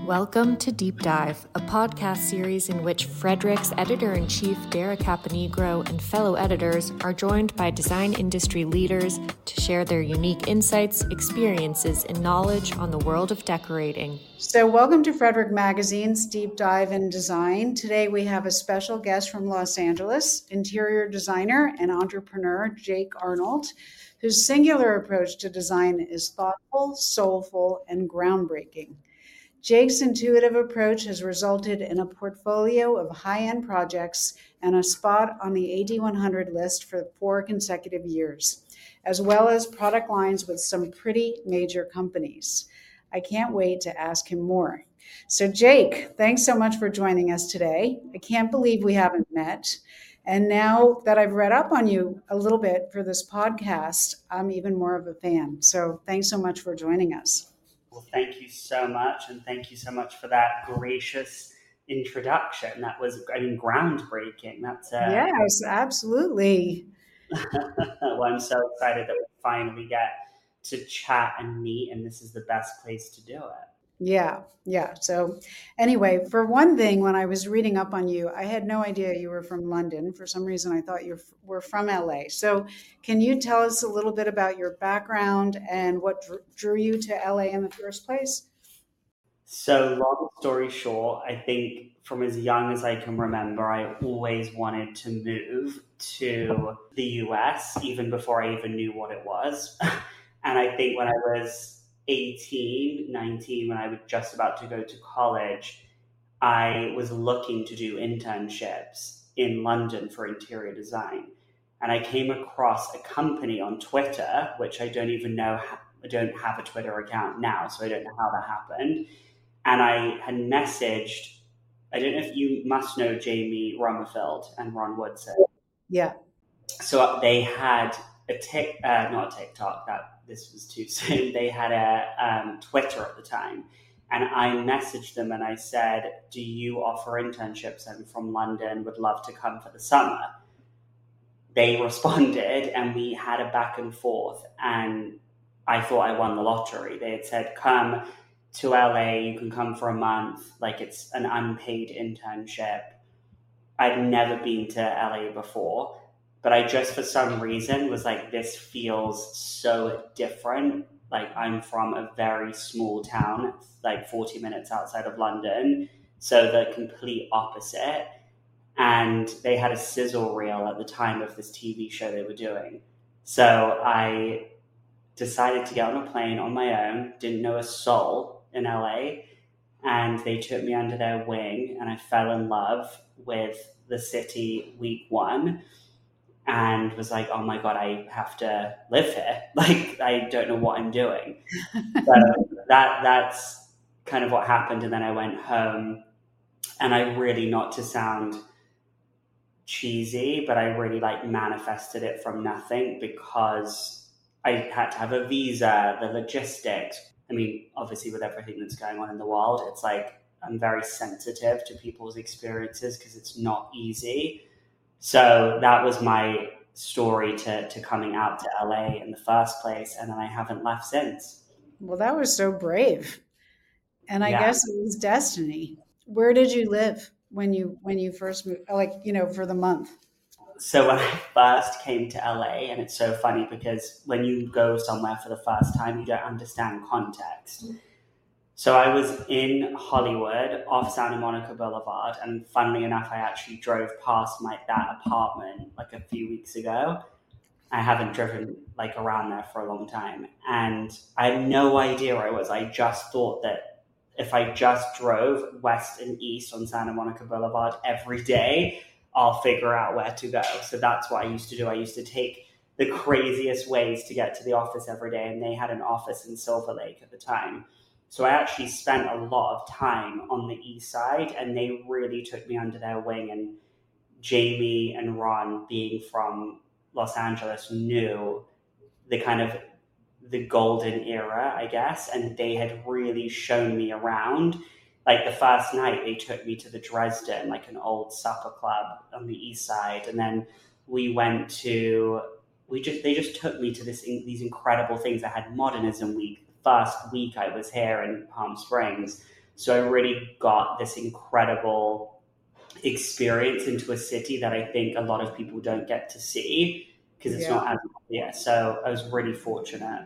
Welcome to Deep Dive, a podcast series in which Frederick's editor-in-chief Dara Caponigro and fellow editors are joined by design industry leaders to share their unique insights, experiences, and knowledge on the world of decorating. So welcome to Frederick Magazine's Deep Dive in Design. Today we have a special guest from Los Angeles, interior designer and entrepreneur Jake Arnold, whose singular approach to design is thoughtful, soulful, and groundbreaking. Jake's intuitive approach has resulted in a portfolio of high-end projects and a spot on the AD100 list for 4 consecutive years, as well as product lines with some pretty major companies. I can't wait to ask him more. So Jake, thanks so much for joining us today. I can't believe we haven't met. And now that I've read up on you a little bit for this podcast, I'm even more of a fan. So thanks so much for joining us. Well, thank you so much. And thank you so much for that gracious introduction. That was, groundbreaking. Yes, absolutely. Well, I'm so excited that we finally get to chat and meet, and this is the best place to do it. Yeah. So anyway, for one thing, when I was reading up on you, I had no idea you were from London. For some reason, I thought you were from LA. So can you tell us a little bit about your background and what drew you to LA in the first place? So long story short, I think from as young as I can remember, I always wanted to move to the US, even before I even knew what it was. And I think when I was 18, 19, when I was just about to go to college, I was looking to do internships in London for interior design. And I came across a company on Twitter, which I don't even know, I don't have a Twitter account now, so I don't know how that happened. And I had messaged, I don't know if you must know Jamie Romerfield and Ron Woodson. Yeah. So they had not a TikTok, this was too soon. They had a Twitter at the time. And I messaged them and I said, do you offer internships? I'm from London, would love to come for the summer. They responded and we had a back and forth. And I thought I won the lottery. They had said, come to LA, you can come for a month. Like, it's an unpaid internship. I'd never been to LA before. But I just, for some reason, was like, this feels so different. Like, I'm from a very small town, like 40 minutes outside of London. So the complete opposite. And they had a sizzle reel at the time of this TV show they were doing. So I decided to get on a plane on my own, didn't know a soul in LA. And they took me under their wing and I fell in love with the city week 1. And was like, oh my God, I have to live here. Like, I don't know what I'm doing. So that's kind of what happened. And then I went home and I really, not to sound cheesy, but I really manifested it from nothing because I had to have a visa, the logistics. I mean, obviously with everything that's going on in the world, it's like I'm very sensitive to people's experiences because it's not easy. So that was my story to coming out to LA in the first place. And then I haven't left since. Well, that was so brave. And I guess it was destiny. Where did you live when you first moved, for the month? So when I first came to LA, and it's so funny because when you go somewhere for the first time, you don't understand context. So I was in Hollywood off Santa Monica Boulevard, and funnily enough, I actually drove past that apartment a few weeks ago. I haven't driven around there for a long time, and I had no idea where I was. I just thought that if I just drove west and east on Santa Monica Boulevard every day, I'll figure out where to go. So that's what I used to do. I used to take the craziest ways to get to the office every day, and they had an office in Silver Lake at the time. So I actually spent a lot of time on the east side, and they really took me under their wing. And Jamie and Ron, being from Los Angeles, knew the golden era, I guess, and they had really shown me around. The first night, they took me to the Dresden, an old supper club on the east side, and then we went to. They just took me to these incredible things. I had Modernism Week. First week I was here in Palm Springs, So I really got this incredible experience into a city that I think a lot of people don't get to see because it's Yeah. not as obvious. So I was really fortunate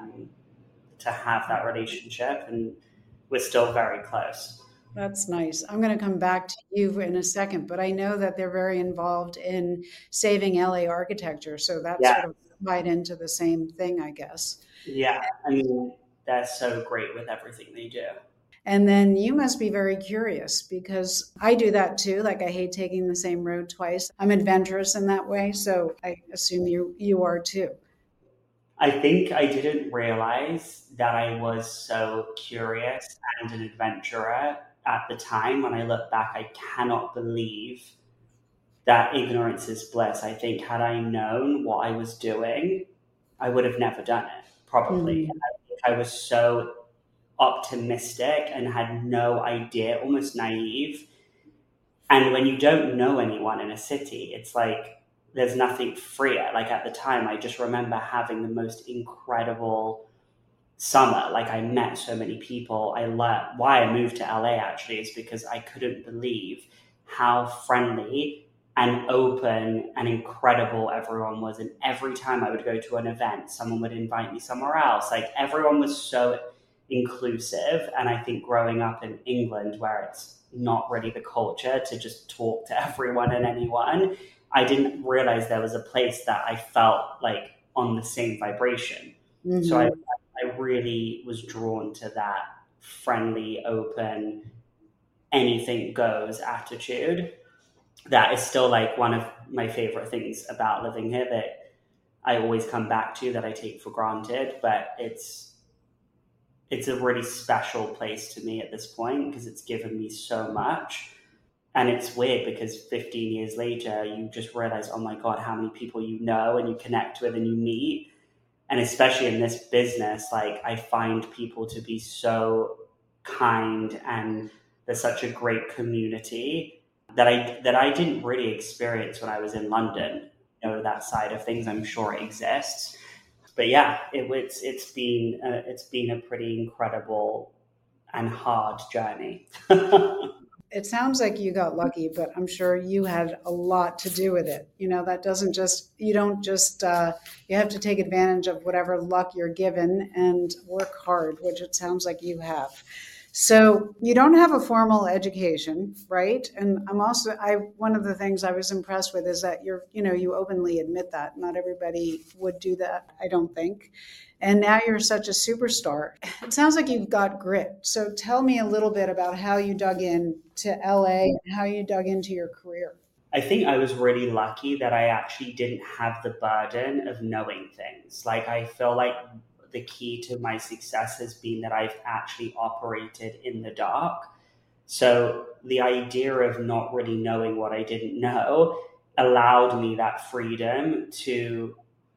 to have that relationship, and we're still very close. That's nice. I'm going to come back to you in a second, but I know that they're very involved in saving LA architecture. So that's Yeah, sort of tied into the same thing, I guess. yeah. I mean, they're so great with everything they do. And then you must be very curious because I do that too. Like I hate taking the same road twice. I'm adventurous in that way, so I assume you are too. I think I didn't realize that I was so curious and an adventurer at the time. When I look back, I cannot believe that ignorance is bliss. I think had I known what I was doing, I would have never done it, probably. Mhm. I think I was so optimistic and had no idea, almost naive. And when you don't know anyone in a city, it's like there's nothing freer. Like at the time, I just remember having the most incredible summer. Like I met so many people. I learned why I moved to LA actually is because I couldn't believe how friendly and open and incredible everyone was. And every time I would go to an event, someone would invite me somewhere else. Like everyone was so inclusive. And I think growing up in England, where it's not really the culture to just talk to everyone and anyone, I didn't realize there was a place that I felt like on the same vibration. So Mhm. I really was drawn to that friendly, open, anything goes attitude. That is still like one of my favorite things about living here that I always come back to that I take for granted, but it's a really special place to me at this point because it's given me so much. And it's weird because 15 years later, you just realize, oh my God, how many people you know and you connect with and you meet. And especially in this business, like I find people to be so kind and there's such a great community that I didn't really experience when I was in London. You know, that side of things, I'm sure it exists. But yeah, it's been a pretty incredible and hard journey. It sounds like you got lucky, but I'm sure you had a lot to do with it. That doesn't just, you don't just, you have to take advantage of whatever luck you're given and work hard, which it sounds like you have. So you don't have a formal education, right? And one of the things I was impressed with is that you openly admit that. Not everybody would do that, I don't think. And now you're such a superstar. It sounds like you've got grit. So tell me a little bit about how you dug in to LA and how you dug into your career. I think I was really lucky that I actually didn't have the burden of knowing things. Like, I feel like the key to my success has been that I've actually operated in the dark. So, the idea of not really knowing what I didn't know allowed me that freedom to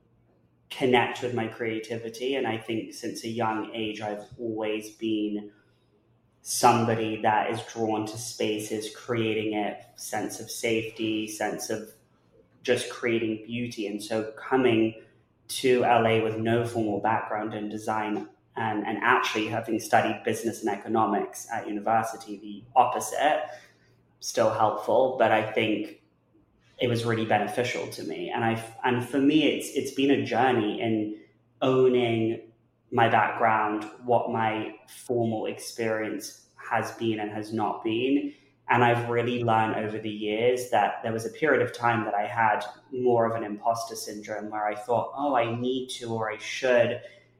connect with my creativity. And I think since a young age, I've always been somebody that is drawn to spaces, creating a sense of safety, sense of just creating beauty. And so coming to LA with no formal background in design and actually having studied business and economics at university, the opposite, still helpful, but I think it was really beneficial to me. And for me, it's been a journey in owning my background, what my formal experience has been and has not been. And I've really learned over the years that there was a period of time that I had more of an imposter syndrome where I thought, oh, I need to, or I should,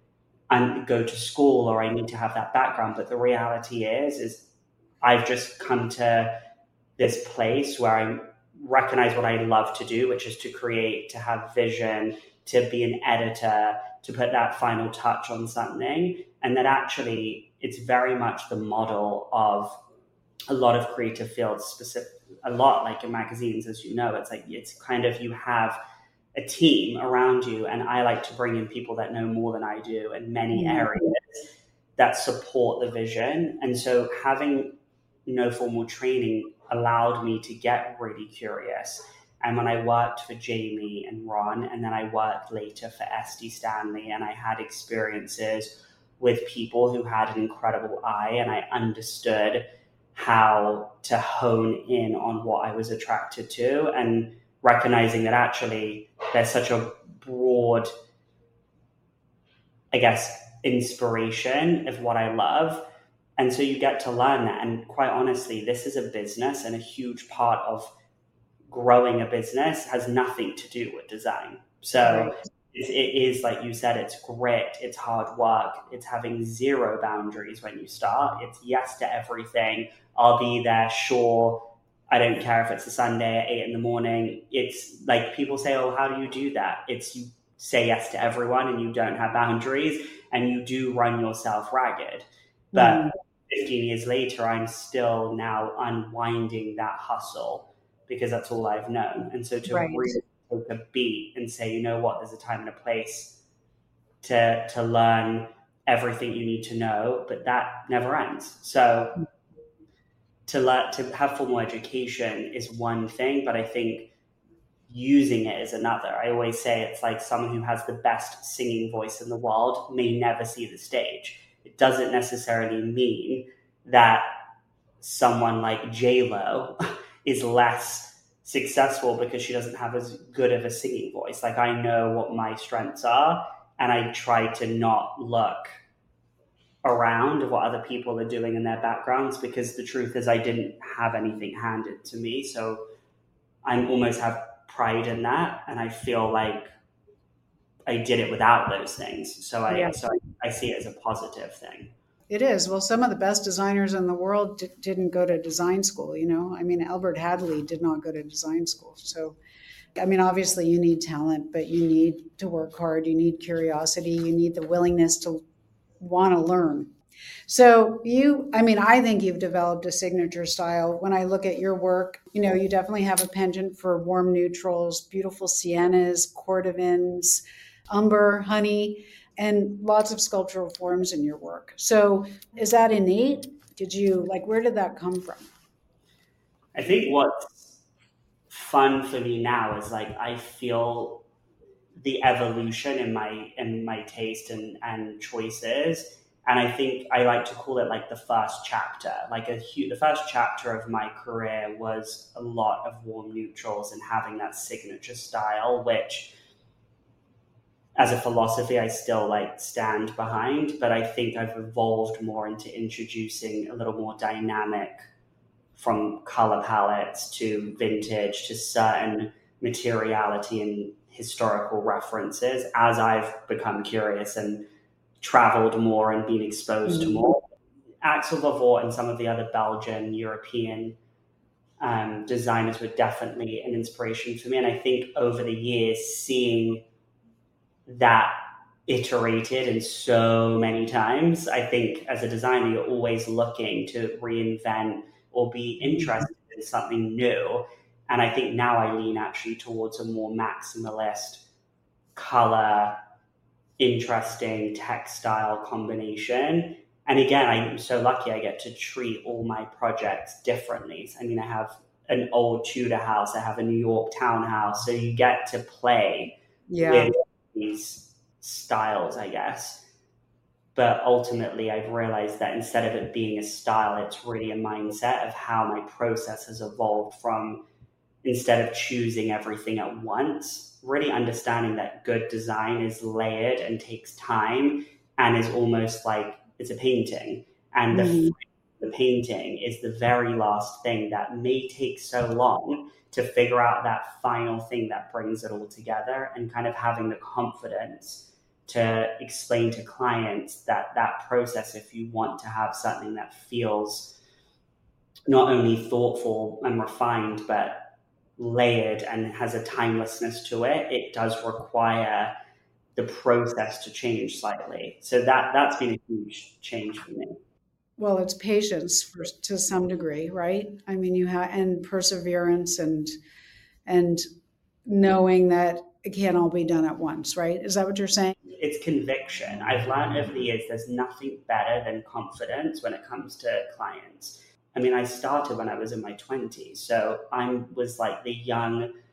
and go to school, or I need to have that background. But the reality is I've just come to this place where I recognize what I love to do, which is to create, to have vision, to be an editor, to put that final touch on something. And that actually it's very much the model of a lot of creative fields, specific, a lot like in magazines, as you know, it's like, it's kind of, you have a team around you. And I like to bring in people that know more than I do in many areas that support the vision. And so having no formal training allowed me to get really curious. And when I worked for Jamie and Ron, and then I worked later for SD Stanley, and I had experiences with people who had an incredible eye, and I understood how to hone in on what I was attracted to, and recognizing that actually there's such a broad, I guess, inspiration of what I love. And so you get to learn that. And quite honestly, this is a business, and a huge part of growing a business has nothing to do with design. So Right. it is, like you said, it's grit, it's hard work, it's having zero boundaries when you start. It's yes to everything. I'll be there, sure. I don't care if it's a Sunday at 8 in the morning. It's like people say, oh, how do you do that? It's you say yes to everyone and you don't have boundaries, and you do run yourself ragged. But 15 years later, I'm still now unwinding that hustle because that's all I've known. And so to Right. really take a beat and say, you know what, there's a time and a place to learn everything you need to know, but that never ends. So to have formal education is one thing, but I think using it is another. I always say it's like someone who has the best singing voice in the world may never see the stage. It doesn't necessarily mean that someone like J-Lo is less successful because she doesn't have as good of a singing voice. Like, I know what my strengths are, and I try to not look around what other people are doing in their backgrounds, because the truth is I didn't have anything handed to me. So I almost have pride in that, and I feel like I did it without those things. So I see it as a positive thing. It is. Well, some of the best designers in the world didn't go to design school, you know? I mean, Albert Hadley did not go to design school. So, I mean, obviously you need talent, but you need to work hard. You need curiosity. You need the willingness to want to learn. So I think you've developed a signature style. When I look at your work, you definitely have a penchant for warm neutrals, beautiful siennas, cordovans, umber, honey, and lots of sculptural forms in your work. So is that innate? Where did that come from? I think what's fun for me now is like I feel the evolution in my taste and choices. And I think I like to call it like the first chapter. Like the first chapter of my career was a lot of warm neutrals and having that signature style, which as a philosophy I still like stand behind. But I think I've evolved more into introducing a little more dynamic, from color palettes to vintage to certain materiality and historical references as I've become curious and traveled more and been exposed to more. Axel Vervoort and some of the other Belgian, European designers were definitely an inspiration for me. And I think over the years, seeing that iterated in so many times, I think as a designer, you're always looking to reinvent or be interested in something new. And I think now I lean actually towards a more maximalist color, interesting textile combination. And again, I'm so lucky I get to treat all my projects differently. I mean, I have an old Tudor house, I have a New York townhouse. So you get to play with these styles, I guess. But ultimately, I've realized that instead of it being a style, it's really a mindset of how my process has evolved from, instead of choosing everything at once, really understanding that good design is layered and takes time and is almost like it's a painting. And the painting is the very last thing that may take so long to figure out that final thing that brings it all together, and kind of having the confidence to explain to clients that process, if you want to have something that feels not only thoughtful and refined, but layered and has a timelessness to it, it does require the process to change slightly. So that's been a huge change for me. Well, it's patience to some degree, right? I mean, and perseverance and knowing that it can't all be done at once, right? Is that what you're saying? It's conviction. I've learned over the years there's nothing better than confidence when it comes to clients. I mean, I started when I was in my 20s, so I was like the young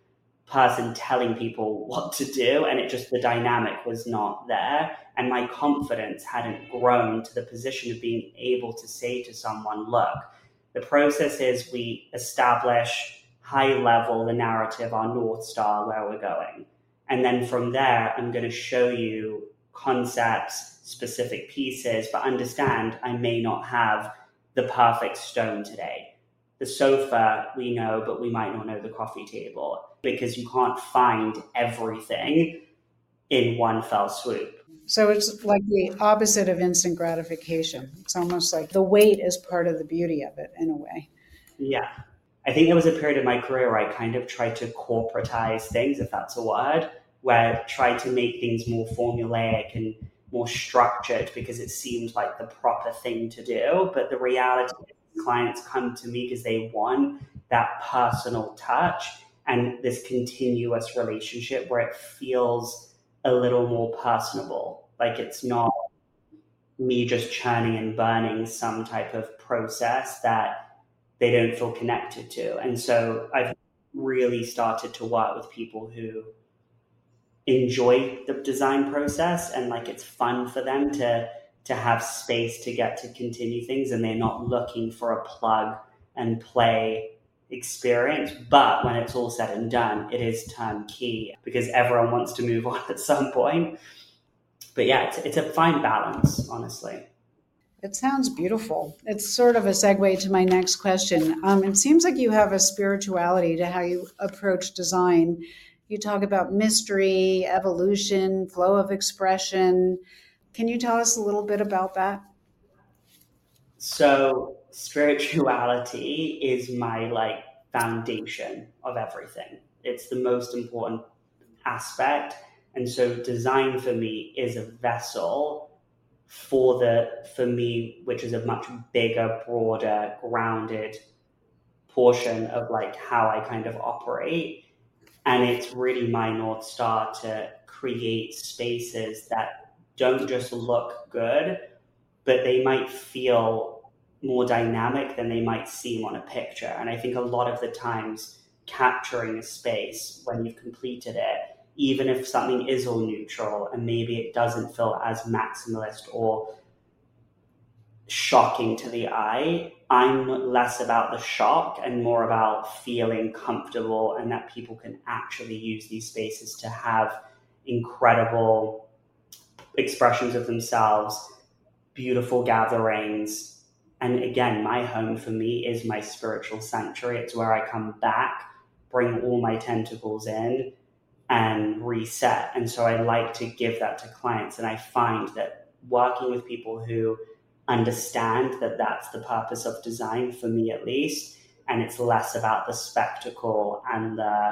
person telling people what to do, and the dynamic was not there, and my confidence hadn't grown to the position of being able to say to someone, look, the process is we establish high level the narrative, our North Star, where we're going, and then from there I'm going to show you concepts, specific pieces, but understand I may not have the perfect stone today. The sofa we know, but we might not know the coffee table, because you can't find everything in one fell swoop. So it's like the opposite of instant gratification. It's almost like the wait is part of the beauty of it in a way. Yeah. I think there was a period in my career where I kind of tried to corporatize things, if that's a word, where I tried to make things more formulaic and more structured because it seemed like the proper thing to do. But the reality is clients come to me because they want that personal touch and this continuous relationship where it feels a little more personable. Like it's not me just churning and burning some type of process that they don't feel connected to. And so I've really started to work with people who enjoy the design process and like it's fun for them to have space to get to continue things, and they're not looking for a plug and play experience. But when it's all said and done, it is turnkey because everyone wants to move on at some point. But yeah, it's a fine balance, honestly. It sounds beautiful. It's sort of a segue to my next question. It seems like you have a spirituality to how you approach design. You talk about mystery, evolution, flow of expression. Can you tell us a little bit about that? So spirituality is my like foundation of everything. It's the most important aspect. And so design for me is a vessel for me, which is a much bigger, broader, grounded portion of like how I kind of operate. And it's really my North Star to create spaces that don't just look good, but they might feel more dynamic than they might seem on a picture. And I think a lot of the times capturing a space when you've completed it, even if something is all neutral and maybe it doesn't feel as maximalist or shocking to the eye, I'm less about the shock and more about feeling comfortable and that people can actually use these spaces to have incredible expressions of themselves, beautiful gatherings. And again, my home for me is my spiritual sanctuary. It's where I come back, bring all my tentacles in, and reset. And so I like to give that to clients. And I find that working with people who understand that that's the purpose of design, for me at least, and it's less about the spectacle and the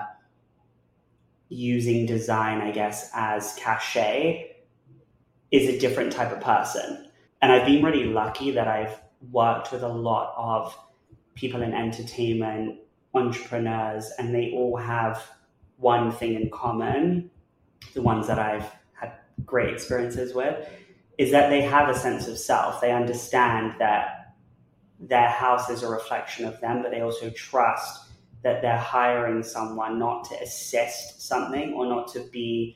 using design, I guess, as cachet, is a different type of person. And I've been really lucky that I've worked with a lot of people in entertainment, entrepreneurs, and they all have one thing in common, the ones that I've had great experiences with, is that they have a sense of self. They understand that their house is a reflection of them, but they also trust that they're hiring someone not to assist something or not to be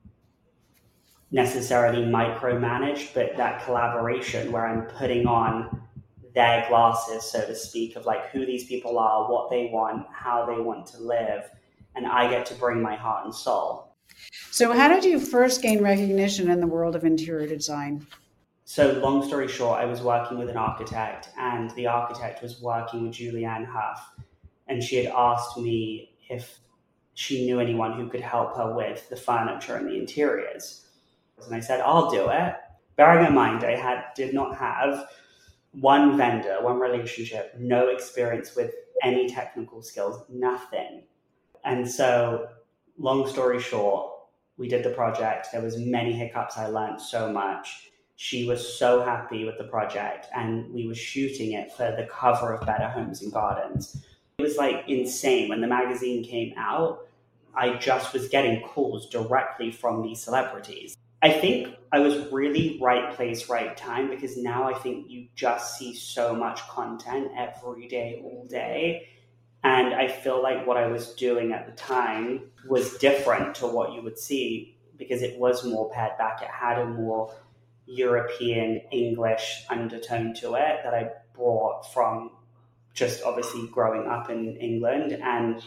necessarily micromanaged, but that collaboration where I'm putting on their glasses, so to speak, of like who these people are, what they want, how they want to live, and I get to bring my heart and soul. So how did you first gain recognition in the world of interior design? So long story short, I was working with an architect, and the architect was working with Julianne Hough, and she had asked me if she knew anyone who could help her with the furniture and the interiors. And I said, I'll do it. Bearing in mind, I did not have one vendor, one relationship, no experience with any technical skills, nothing. And so, long story short, we did the project. There was many hiccups. I learned so much. She was so happy with the project, and we were shooting it for the cover of Better Homes and Gardens. It was like insane. When the magazine came out, I just was getting calls directly from these celebrities. I think I was really right place, right time, because now I think you just see so much content every day, all day. And I feel like what I was doing at the time was different to what you would see because it was more pared back. It had a more European English undertone to it that I brought from just obviously growing up in England. And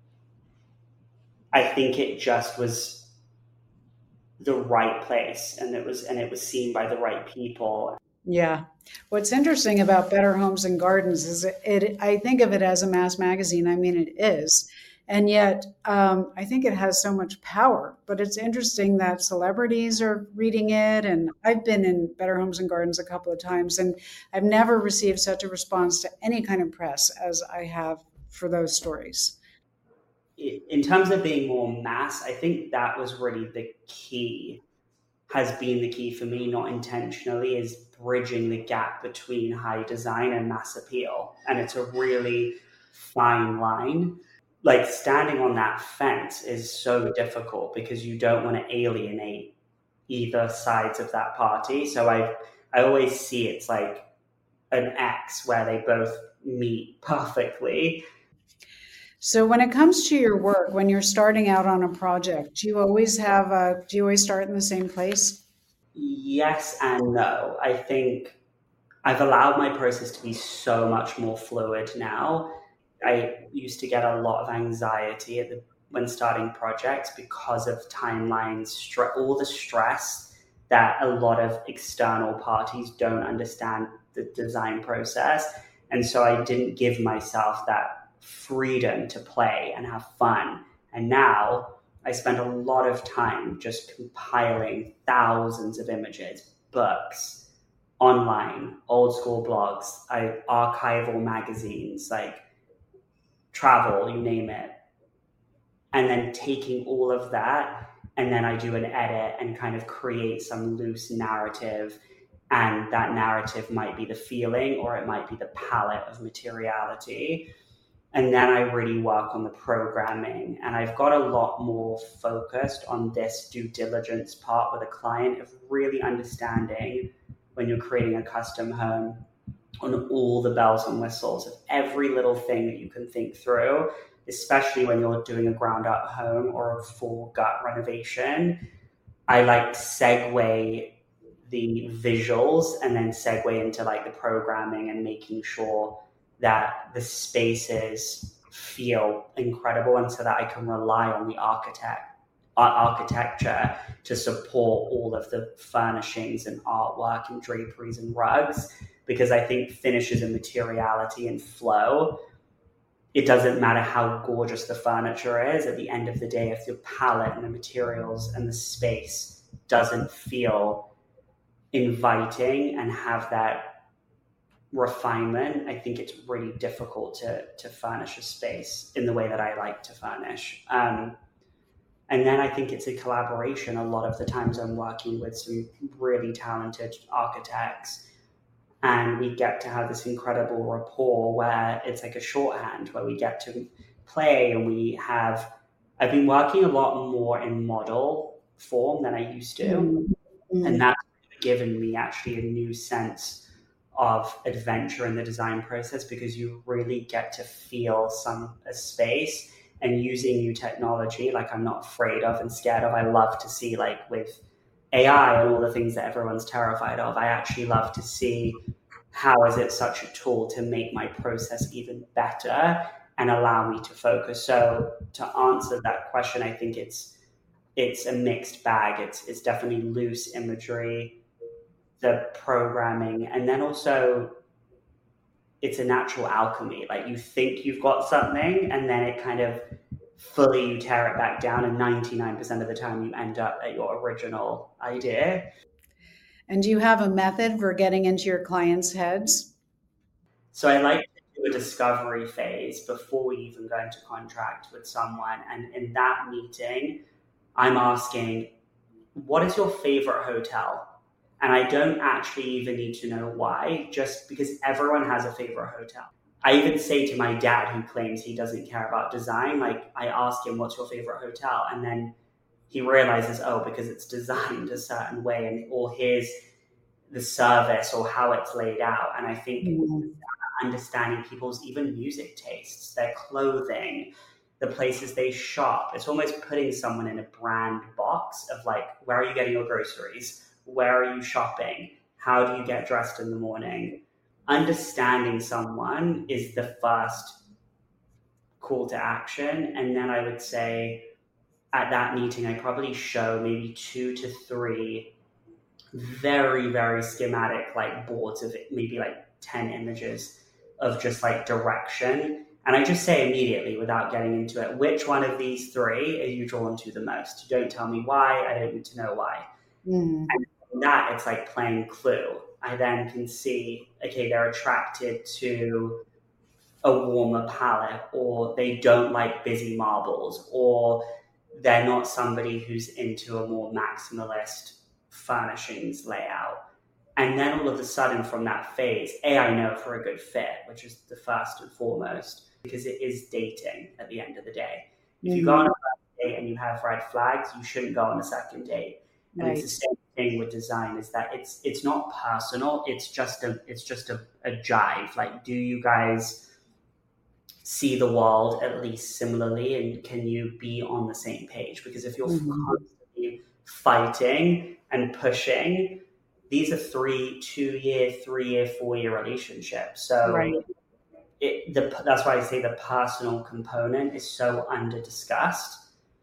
I think it just was the right place, and it was seen by the right people. Yeah. What's interesting about Better Homes and Gardens is I think of it as a mass magazine. I mean, it is. And yet, I think it has so much power. But it's interesting that celebrities are reading it. And I've been in Better Homes and Gardens a couple of times, and I've never received such a response to any kind of press as I have for those stories. In terms of being more mass, I think that was really the key, has been the key for me, not intentionally, is bridging the gap between high design and mass appeal. And it's a really fine line. Like standing on that fence is so difficult because you don't want to alienate either sides of that party. So I always see it's like an X where they both meet perfectly. So when it comes to your work, when you're starting out on a project, do you always start in the same place? Yes and no. I think I've allowed my process to be so much more fluid now. I used to get a lot of anxiety when starting projects because of timelines, all the stress that a lot of external parties don't understand the design process. And so I didn't give myself that freedom to play and have fun. And now I spend a lot of time just compiling thousands of images, books, online, old school blogs, archival magazines, like travel, you name it. And then taking all of that, and then I do an edit and kind of create some loose narrative. And that narrative might be the feeling, or it might be the palette of materiality. And then I really work on the programming. And I've got a lot more focused on this due diligence part with a client of really understanding when you're creating a custom home on all the bells and whistles of every little thing that you can think through, especially when you're doing a ground up home or a full gut renovation. I like segue the visuals and then segue into like the programming and making sure that the spaces feel incredible, and so that I can rely on the architecture to support all of the furnishings and artwork and draperies and rugs, because I think finishes and materiality and flow, it doesn't matter how gorgeous the furniture is. At the end of the day, if your palette and the materials and the space doesn't feel inviting and have that refinement, I think it's really difficult to furnish a space in the way that I like to furnish. And then I think it's a collaboration. A lot of the times I'm working with some really talented architects, and we get to have this incredible rapport where it's like a shorthand where we get to play. And I've been working a lot more in model form than I used to. Mm-hmm. And that's given me actually a new sense of adventure in the design process, because you really get to feel a space, and using new technology, like I'm not afraid of and scared of. I love to see, like with AI and all the things that everyone's terrified of, I actually love to see how is it such a tool to make my process even better and allow me to focus. So to answer that question, I think it's a mixed bag. It's definitely loose imagery, the programming, and then also it's a natural alchemy. Like you think you've got something, and then it kind of fully, you tear it back down, and 99% of the time you end up at your original idea. And do you have a method for getting into your clients' heads? So I like to do a discovery phase before we even go into contract with someone. And in that meeting, I'm asking, what is your favorite hotel? And I don't actually even need to know why, just because everyone has a favorite hotel. I even say to my dad, who claims he doesn't care about design, like I ask him, what's your favorite hotel? And then he realizes, because it's designed a certain way, or here's the service or how it's laid out. And I think understanding people's even music tastes, their clothing, the places they shop. It's almost putting someone in a brand box of like, where are you getting your groceries? Where are you shopping? How do you get dressed in the morning? Understanding someone is the first call to action. And then I would say at that meeting, I probably show maybe 2 to 3 very, very schematic like boards of maybe like 10 images of just like direction. And I just say immediately, without getting into it, which one of these 3 are you drawn to the most? You don't tell me why. I don't need to know why. And from that, it's like playing Clue. I then can see, okay, they're attracted to a warmer palette, or they don't like busy marbles, or they're not somebody who's into a more maximalist furnishings layout. And then all of a sudden from that phase, I know for a good fit, which is the first and foremost, because it is dating at the end of the day. If you go on a first date and you have red flags, you shouldn't go on a second date. And it's the same thing with design, is that it's not personal, it's just a jive. Like, do you guys see the world at least similarly, and can you be on the same page? Because if you're constantly fighting and pushing, these are 2-year, 3-year, 4-year relationships. So that's why I say the personal component is so under discussed,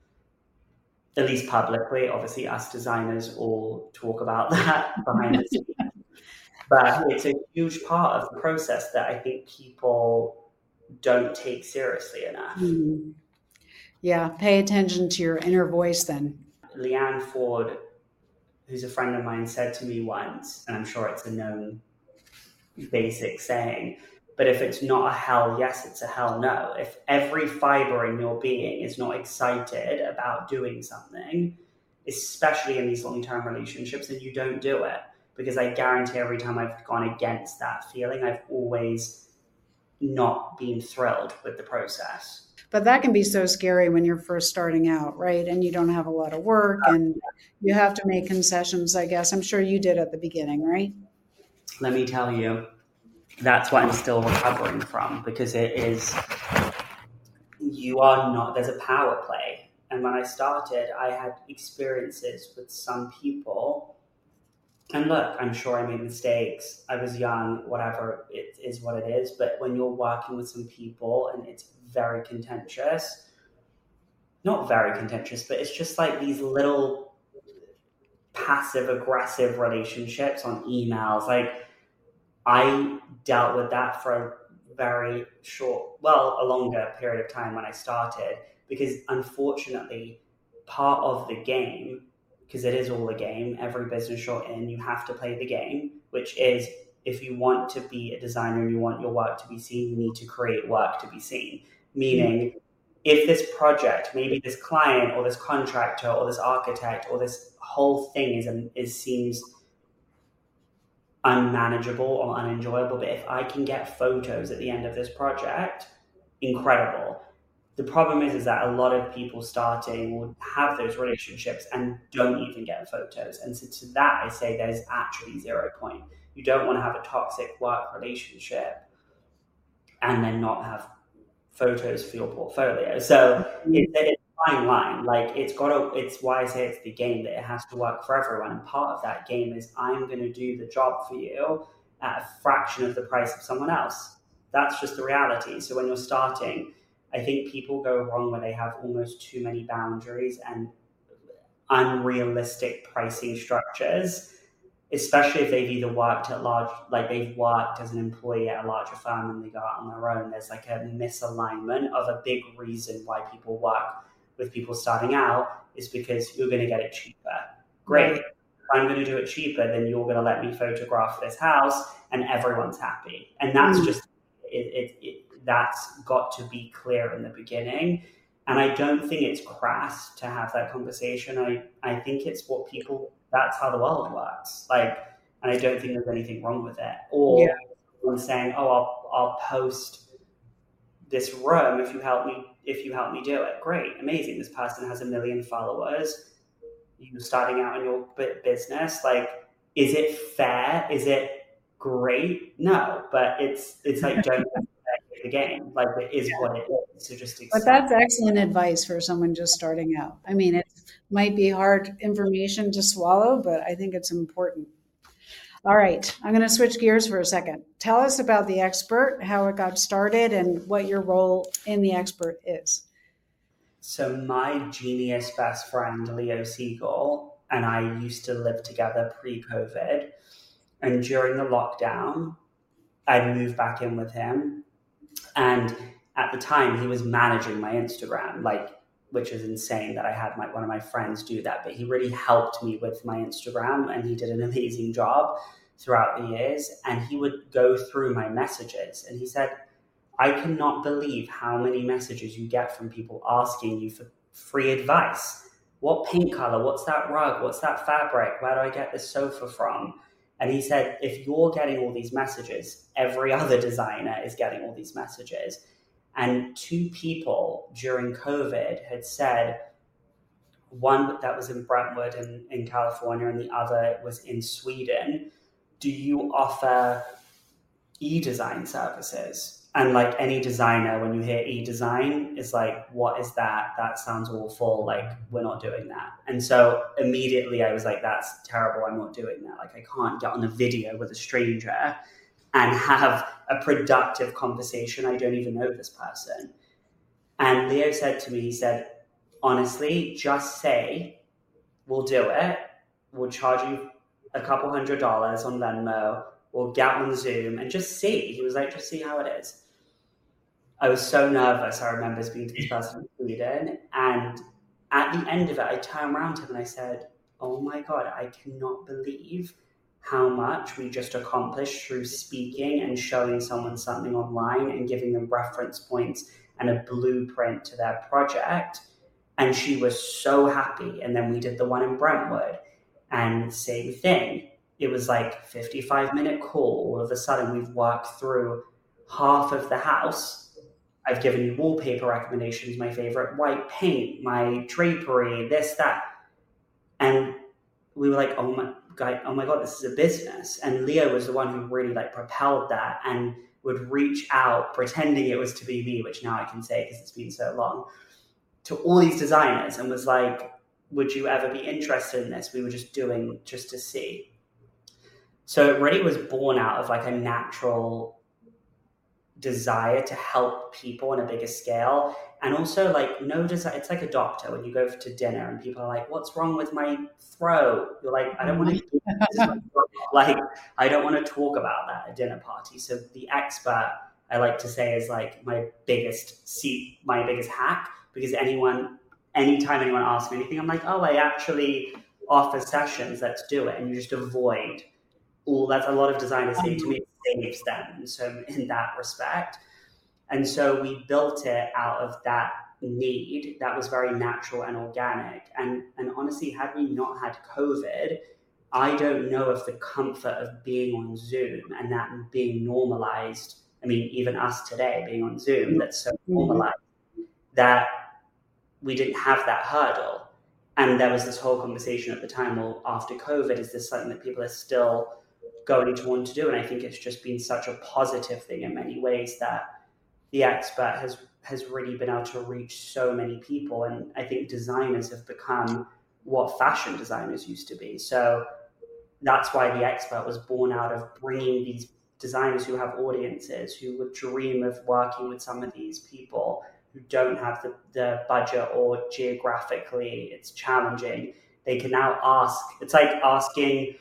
at least publicly. Obviously, us designers all talk about that behind the scenes, but it's a huge part of the process that I think people don't take seriously enough. Yeah, pay attention to your inner voice then. Leanne Ford, who's a friend of mine, said to me once, and I'm sure it's a known basic saying, but if it's not a hell yes, it's a hell no. If every fiber in your being is not excited about doing something, especially in these long-term relationships, then you don't do it. Because I guarantee every time I've gone against that feeling, I've always not been thrilled with the process. But that can be so scary when you're first starting out, right? And you don't have a lot of work and you have to make concessions, I guess. I'm sure you did at the beginning, right? Let me tell you, that's what I'm still recovering from, because there's a power play. And when I started, I had experiences with some people. And look, I'm sure I made mistakes. I was young, whatever, it is what it is. But when you're working with some people and it's very contentious, not very contentious, but it's just like these little passive aggressive relationships on emails. Like, I dealt with that for a very a longer period of time when I started, because unfortunately part of the game, because it is all a game, every business you're in, you have to play the game, which is, if you want to be a designer and you want your work to be seen, you need to create work to be seen. Meaning, if this project, maybe this client or this contractor or this architect or this whole thing seems unmanageable or unenjoyable, but if I can get photos at the end of this project, incredible. The problem is that a lot of people starting will have those relationships and don't even get photos. And so to that, I say there's actually 0 point. You don't want to have a toxic work relationship and then not have photos for your portfolio. So it's a fine line. Like, it's why I say it's the game, that it has to work for everyone. And part of that game is, I'm going to do the job for you at a fraction of the price of someone else. That's just the reality. So when you're starting, I think people go wrong where they have almost too many boundaries and unrealistic pricing structures, especially if they've either worked at they've worked as an employee at a larger firm and they go out on their own. There's like a misalignment of a big reason why people work with people starting out, is because you're going to get it cheaper. Great. If I'm going to do it cheaper, then you're going to let me photograph this house and everyone's happy. And that's just that's got to be clear in the beginning. And I don't think it's crass to have that conversation. I think it's that's how the world works. Like, and I don't think there's anything wrong with it. Or someone saying, I'll post this room if you help me do it. Great, amazing. This person has 1 million followers. You're starting out in your business. Like, is it fair? Is it great? No, but it's like, don't play the game. Like, it is what it is. So just But accept. that's excellent advice for someone just starting out. I mean, it might be hard information to swallow, but I think it's important. All right, I'm going to switch gears for a second. Tell us about the Expert, how it got started, and what your role in the Expert is. So my genius best friend, Leo Siegel, and I used to live together pre-COVID. And during the lockdown, I'd moved back in with him. And at the time, he was managing my Instagram, which is insane that I had one of my friends do that. But he really helped me with my Instagram, and he did an amazing job throughout the years. And he would go through my messages, and he said, I cannot believe how many messages you get from people asking you for free advice. What paint color? What's that rug? What's that fabric? Where do I get this sofa from? And he said, if you're getting all these messages, every other designer is getting all these messages. And 2 people during COVID had said, one that was in Brentwood in California, and the other was in Sweden, do you offer e-design services? And like any designer, when you hear e-design, is like, what is that? That sounds awful. Like, we're not doing that. And so immediately I was like, that's terrible. I'm not doing that. Like, I can't get on a video with a stranger and have a productive conversation. I don't even know this person. And Leo said to me, he said, honestly, just say, we'll do it. We'll charge you a couple $100 on Venmo. We'll get on Zoom and just see. He was like, just see how it is. I was so nervous. I remember speaking to this person in Sweden. And at the end of it, I turned around to him and I said, oh my God, I cannot believe how much we just accomplished through speaking and showing someone something online and giving them reference points and a blueprint to their project. And she was so happy. And then we did the one in Brentwood, and same thing. It was like 55-minute call. All of a sudden, we've worked through half of the house. I've given you wallpaper recommendations, my favorite white paint, my drapery, this, that. And we were like, oh my God, this is a business. And Leo was the one who really like propelled that and would reach out, pretending it was to be me, which now I can say because it's been so long, to all these designers, and was like, would you ever be interested in this? We were just doing just to see. So it really was born out of like a natural desire to help people on a bigger scale. And also like no desire. It's like a doctor when you go to dinner and people are like, what's wrong with my throat? You're like, I don't want to like, I don't want to talk about that at dinner party. So the Expert, I like to say, is like my biggest hack, because anytime anyone asks me anything, I'm like, oh, I actually offer sessions, let's do it. And you just avoid all that's a lot of designers say to me, it saves them. So in that respect. And so we built it out of that need that was very natural and organic. And honestly, had we not had COVID, I don't know if the comfort of being on Zoom and that being normalized, I mean, even us today being on Zoom, that's so normalized, that we didn't have that hurdle. And there was this whole conversation at the time, well, after COVID, is this something that people are still going to want to do? And I think it's just been such a positive thing in many ways that the Expert has really been able to reach so many people. And I think designers have become what fashion designers used to be. So that's why the Expert was born out of bringing these designers who have audiences, who would dream of working with some of these people who don't have the budget, or geographically it's challenging. They can now ask, it's like asking,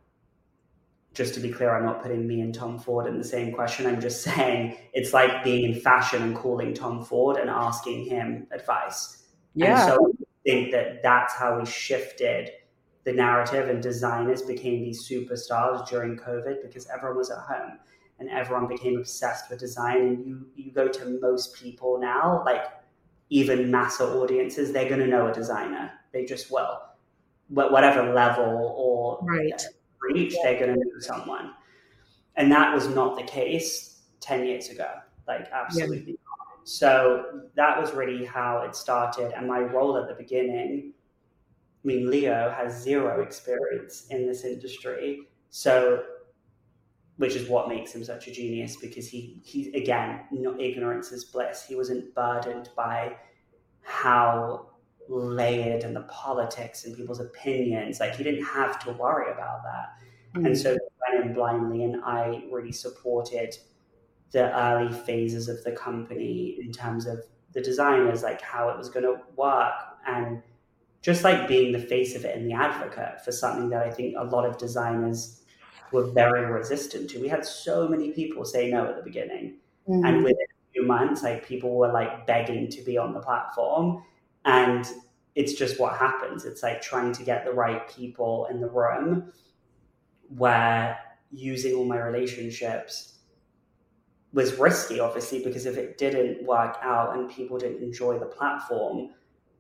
just to be clear, I'm not putting me and Tom Ford in the same question. I'm just saying it's like being in fashion and calling Tom Ford and asking him advice. Yeah. And so I think that that's how we shifted the narrative, and designers became these superstars during COVID because everyone was at home and everyone became obsessed with design. And you go to most people now, like even massive audiences, they're going to know a designer. They just will. But whatever level or reach, they're going to know someone. And that was not the case 10 years ago. Like, absolutely not. So that was really how it started. And my role at the beginning, I mean, Leo has zero experience in this industry. So which is what makes him such a genius, because he again, not ignorance is bliss. He wasn't burdened by how layered and the politics and people's opinions. Like, he didn't have to worry about that. And so we went in blindly, and I really supported the early phases of the company in terms of the designers, like how it was going to work, and just like being the face of it and the advocate for something that I think a lot of designers were very resistant to. We had so many people say no at the beginning. And within a few months, like, people were like begging to be on the platform. And it's just what happens. It's like trying to get the right people in the room, where using all my relationships was risky, obviously, because if it didn't work out and people didn't enjoy the platform,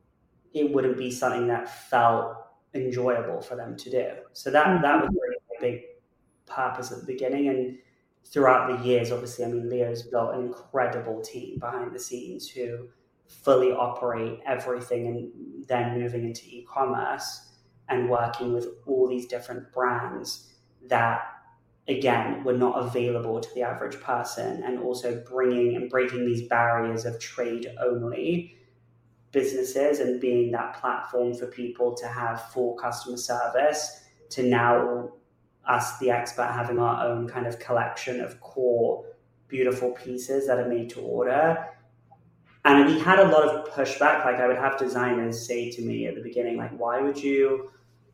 it wouldn't be something that felt enjoyable for them to do. So that was really a big purpose at the beginning. And throughout the years, obviously, I mean, Leo's built an incredible team behind the scenes who fully operate everything, and then moving into e-commerce and working with all these different brands that, again, were not available to the average person, and also bringing and breaking these barriers of trade only businesses and being that platform for people to have full customer service, to now us, the Expert, having our own kind of collection of core beautiful pieces that are made to order. And we had a lot of pushback. Like, I would have designers say to me at the beginning, like, why would you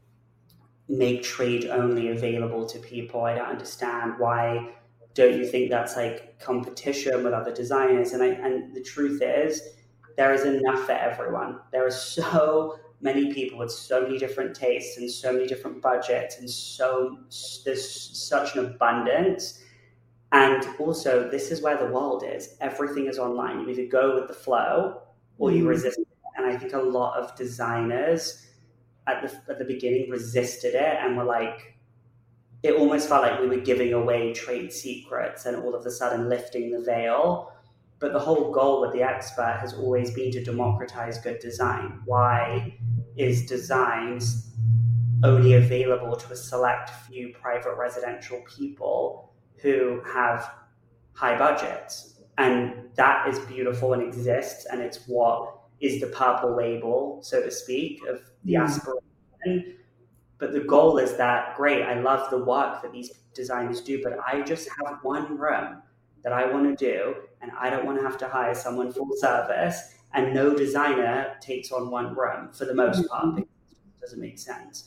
make trade only available to people? I don't understand. Why don't you think that's like competition with other designers? And the truth is, there is enough for everyone. There are so many people with so many different tastes and so many different budgets, and there's such an abundance. And also, this is where the world is. Everything is online. You either go with the flow or you resist it. And I think a lot of designers at the beginning resisted it, and were like, it almost felt like we were giving away trade secrets and all of a sudden lifting the veil. But the whole goal with the Expert has always been to democratize good design. Why is designs only available to a select few private residential people who have high budgets? And that is beautiful and exists, and it's what is the purple label, so to speak, of the aspiration. But the goal is that, great, I love the work that these designers do, but I just have one room that I want to do, and I don't want to have to hire someone full service, and no designer takes on one room for the most part, because it doesn't make sense.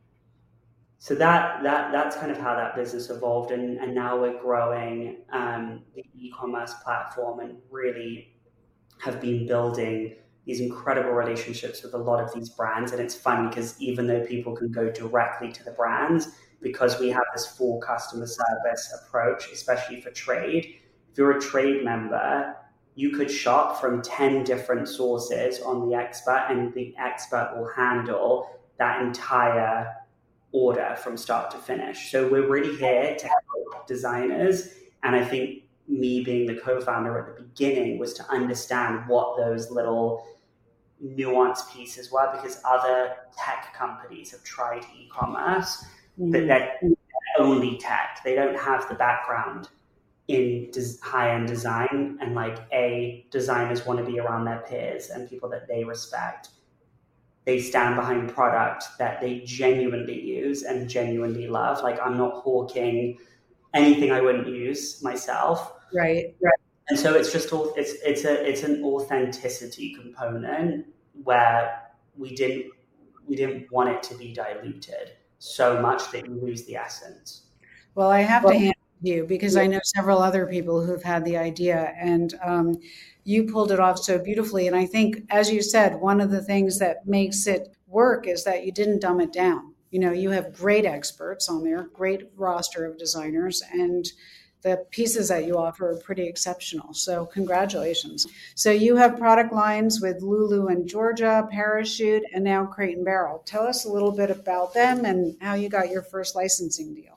So that's kind of how that business evolved, and now we're growing the e-commerce platform, and really have been building these incredible relationships with a lot of these brands. And it's funny because even though people can go directly to the brands, because we have this full customer service approach, especially for trade, if you're a trade member, you could shop from 10 different sources on the Expert, and the Expert will handle that entire order from start to finish. So we're really here to help designers. And I think me being the co-founder at the beginning was to understand what those little nuanced pieces were, because other tech companies have tried e-commerce, but they're only tech. They don't have the background in high-end design, and like designers want to be around their peers and people that they respect. They stand behind product that they genuinely use and genuinely love. Like, I'm not hawking anything I wouldn't use myself. Right. And so it's just it's an authenticity component where we didn't want it to be diluted so much that you lose the essence. Well, I have to hand you, because I know several other people who've had the idea, and you pulled it off so beautifully. And I think, as you said, one of the things that makes it work is that you didn't dumb it down. You know, you have great experts on there, great roster of designers, and the pieces that you offer are pretty exceptional. So congratulations. So you have product lines with Lulu and Georgia, Parachute, and now Crate and Barrel. Tell us a little bit about them and how you got your first licensing deal.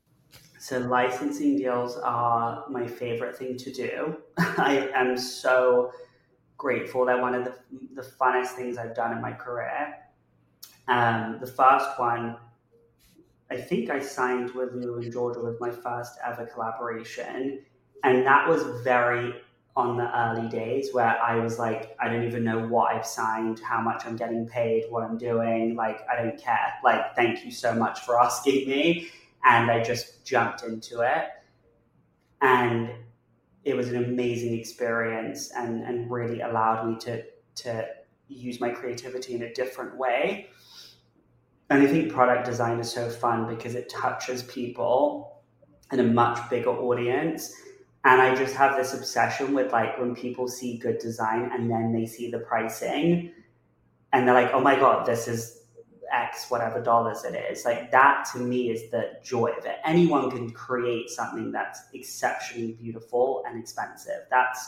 So licensing deals are my favorite thing to do. I am so grateful. They're one of the funnest things I've done in my career. The first one I think I signed with Lulu and Georgia with my first ever collaboration. And that was very on the early days where I was like, I don't even know what I've signed, how much I'm getting paid, what I'm doing. Like, I don't care. Like, thank you so much for asking me. And I just jumped into it. And it was an amazing experience and really allowed me to use my creativity in a different way. And I think product design is so fun because it touches people in a much bigger audience. And I just have this obsession with like when people see good design and then they see the pricing and they're like, oh my God, this is X, whatever dollars it is. Like that to me is the joy of it. Anyone can create something that's exceptionally beautiful and expensive.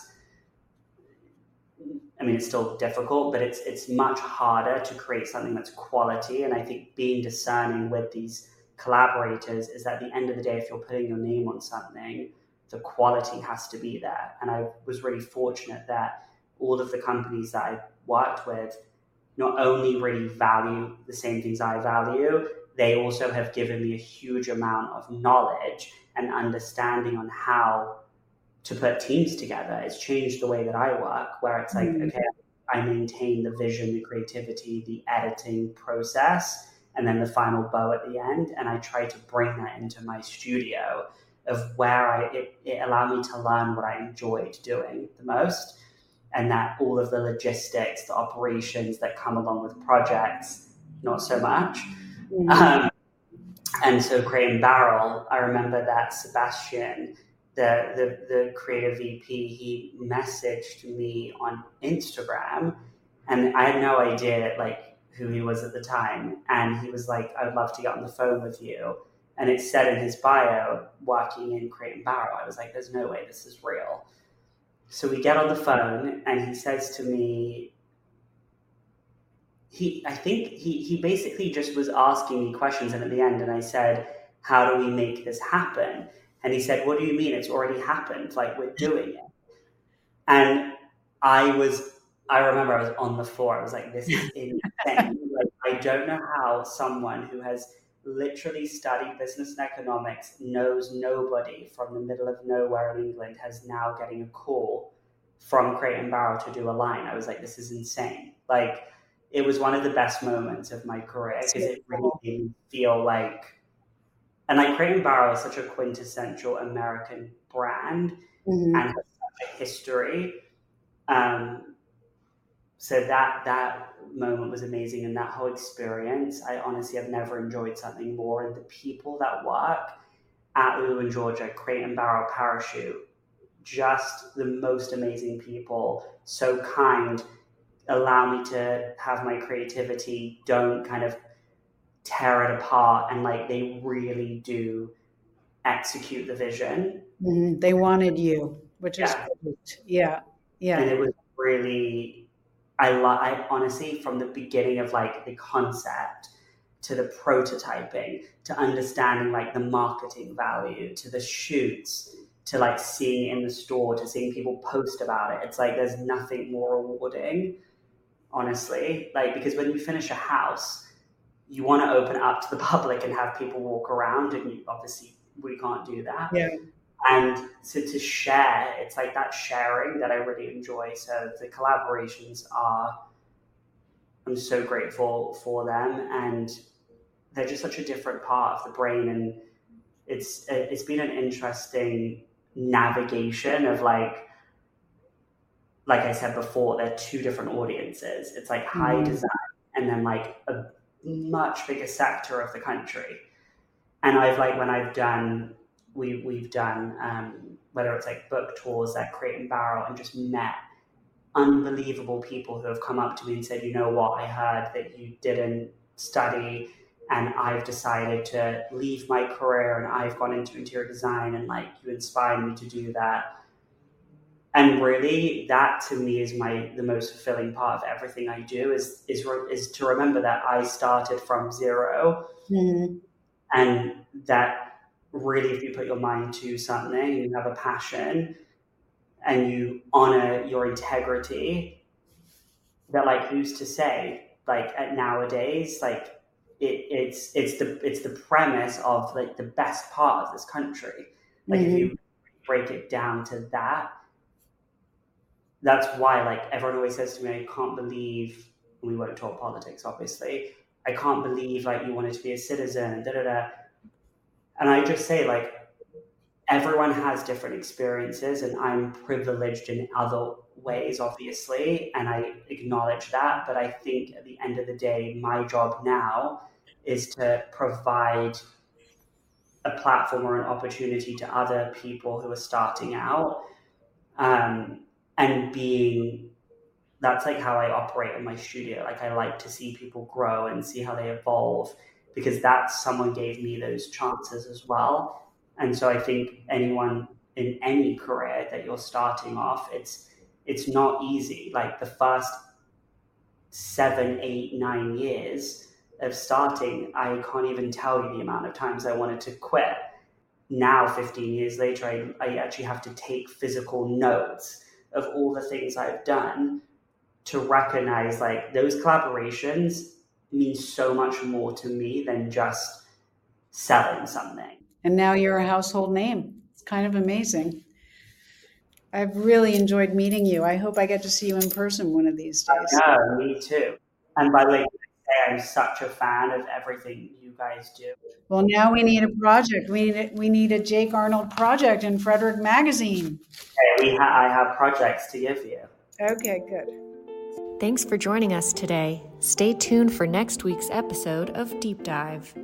It's still difficult, but it's much harder to create something that's quality. And I think being discerning with these collaborators is that at the end of the day, if you're putting your name on something, the quality has to be there. And I was really fortunate that all of the companies that I worked with not only really value the same things I value, they also have given me a huge amount of knowledge and understanding on how to put teams together. It's changed the way that I work, where it's like, okay, I maintain the vision, the creativity, the editing process, and then the final bow at the end. And I try to bring that into my studio of where it allowed me to learn what I enjoyed doing the most. And that all of the logistics, the operations that come along with projects, not so much. And so Crate & Barrel, I remember that Sebastian, the creative VP, he messaged me on Instagram, and I had no idea like who he was at the time. And he was like, I would love to get on the phone with you. And it said in his bio, working in Crate & Barrel. I was like, there's no way this is real. So we get on the phone and he says to me, I think he basically just was asking me questions. And at the end, and I said, how do we make this happen? And he said, what do you mean? It's already happened. Like, we're doing it. And I remember I was on the floor. I was like, this is insane. Like, I don't know how someone who has literally studied business and economics, knows nobody from the middle of nowhere in England, has now getting a call from Crate & Barrel to do a line. I was like, this is insane. Like, it was one of the best moments of my career because it really made me feel like, and like Crate & Barrel is such a quintessential American brand and has such a history. So that moment was amazing, and that whole experience, I honestly have never enjoyed something more. And the people that work at Lulu and Georgia, Crate & Barrel, Parachute, just the most amazing people, so kind, allow me to have my creativity, don't kind of tear it apart, and like they really do execute the vision. They wanted you, which is great. Yeah. And it was really, I honestly, from the beginning of like the concept to the prototyping, to understanding like the marketing value, to the shoots, to like seeing it in the store, to seeing people post about it. It's like, there's nothing more rewarding, honestly. Like, because when you finish a house, you want to open it up to the public and have people walk around, and we can't do that. Yeah. And so to share, it's like that sharing that I really enjoy. So the collaborations I'm so grateful for them, and they're just such a different part of the brain. And it's been an interesting navigation of like I said before, they're two different audiences. It's like high design and then like a much bigger sector of the country. And we've done whether it's like book tours at Crate & Barrel, and just met unbelievable people who have come up to me and said, you know what, I heard that you didn't study and I've decided to leave my career and I've gone into interior design, and like you inspired me to do that. And really, that to me is the most fulfilling part of everything I do is to remember that I started from zero, and that really, if you put your mind to something and you have a passion and you honor your integrity, that like, who's to say, like at nowadays, like it's the premise of like the best part of this country. Like if you break it down to that, that's why like everyone always says to me, I can't believe, we won't talk politics obviously, I can't believe like you wanted to be a citizen and and I just say like everyone has different experiences and I'm privileged in other ways obviously, and I acknowledge that, but I think at the end of the day my job now is to provide a platform or an opportunity to other people who are starting out, and being, that's like how I operate in my studio. Like I like to see people grow and see how they evolve, because that's, someone gave me those chances as well. And so I think anyone in any career that you're starting off, it's not easy. Like the first 7, 8, 9 years of starting, I can't even tell you the amount of times I wanted to quit. Now, 15 years later, I actually have to take physical notes of all the things I've done to recognize like those collaborations mean so much more to me than just selling something. And now you're a household name. It's kind of amazing. I've really enjoyed meeting you. I hope I get to see you in person one of these days. Yeah, me too. And by the way, I'm such a fan of everything you guys do. Well, now we need a project. We need a Jake Arnold project in Frederick Magazine. Okay, I have projects to give you. Okay, good. Thanks for joining us today. Stay tuned for next week's episode of Deep Dive.